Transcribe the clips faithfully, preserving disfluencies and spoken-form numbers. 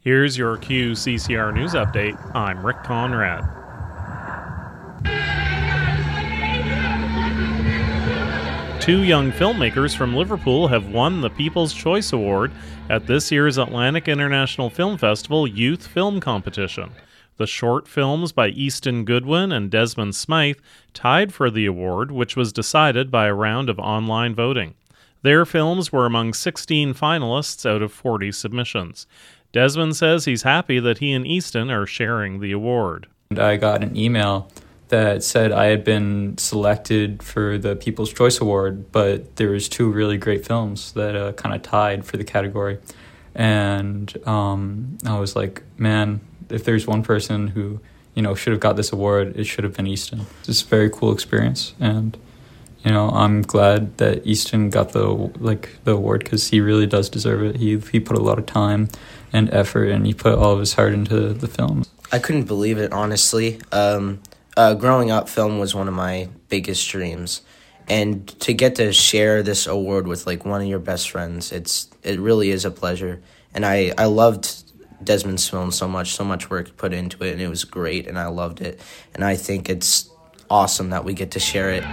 Here's your Q C C R News Update. I'm Rick Conrad. Two young filmmakers from Liverpool have won the People's Choice Award at this year's Atlantic International Film Festival Youth Film Competition. The short films by Easton Goodwin and Desmond Smythe tied for the award, which was decided by a round of online voting. Their films were among sixteen finalists out of forty submissions. Desmond says he's happy that he and Easton are sharing the award. I got an email that said I had been selected for the People's Choice Award, but there was two really great films that uh, kind of tied for the category. And um, I was like, man, if there's one person who, you know, should have got this award, it should have been Easton. It's a very cool experience, and you know, I'm glad that Easton got the like the award because he really does deserve it. He he put a lot of time and effort, and he put all of his heart into the film. I couldn't believe it, honestly. Um, uh, growing up, film was one of my biggest dreams, and to get to share this award with like one of your best friends, it's it really is a pleasure. And I I loved Desmond's film so much, so much work put into it, and it was great, and I loved it. And I think it's awesome that we get to share it.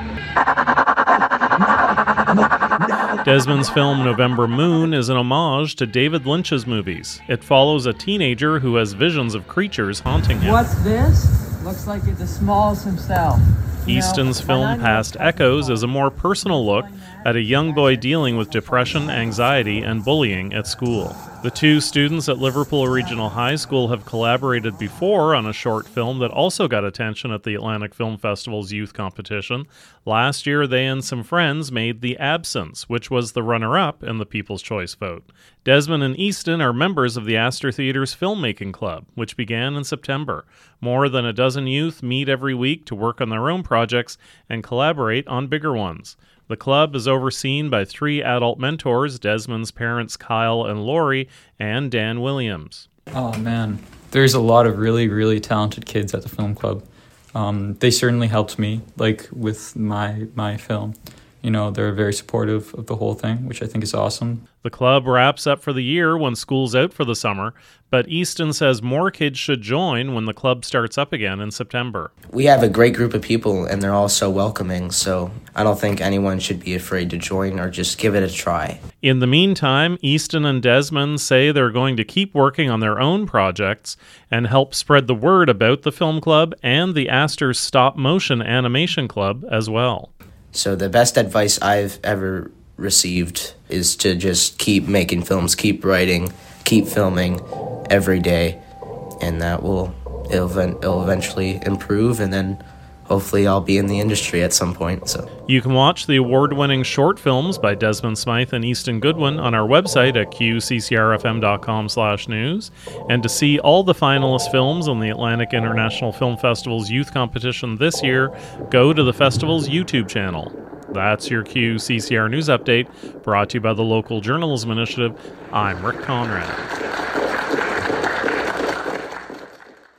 Desmond's film November Moon is an homage to David Lynch's movies. It follows a teenager who has visions of creatures haunting him. What's this? Looks like it's the Smalls himself. Easton's film Past Echoes is a more personal look at a young boy dealing with depression, anxiety, and bullying at school. The two students at Liverpool Regional High School have collaborated before on a short film that also got attention at the Atlantic Film Festival's youth competition. Last year, they and some friends made The Absence, which was the runner-up in the People's Choice vote. Desmond and Easton are members of the Astor Theatre's Filmmaking Club, which began in September. More than a dozen youth meet every week to work on their own projects and collaborate on bigger ones. The club is overseen by three adult mentors, Desmond's parents Kyle and Lori, and Dan Williams. Oh man, there's a lot of really, really talented kids at the film club. Um, they certainly helped me, like with my my film. You know, they're very supportive of the whole thing, which I think is awesome. The club wraps up for the year when school's out for the summer, but Easton says more kids should join when the club starts up again in September. We have a great group of people, and they're all so welcoming, so I don't think anyone should be afraid to join or just give it a try. In the meantime, Easton and Desmond say they're going to keep working on their own projects and help spread the word about the film club and the Astor's stop-motion animation club as well. So the best advice I've ever received is to just keep making films, keep writing, keep filming every day, and that will it'll, it'll eventually improve, and then hopefully I'll be in the industry at some point. So you can watch the award-winning short films by Desmond Smythe and Easton Goodwin on our website at q c c r f m dot com slash news, and to see all the finalist films on the Atlantic International Film Festival's youth competition this year, go to the festival's YouTube channel. That's your Q C C R News Update, brought to you by the Local Journalism Initiative. I'm Rick Conrad.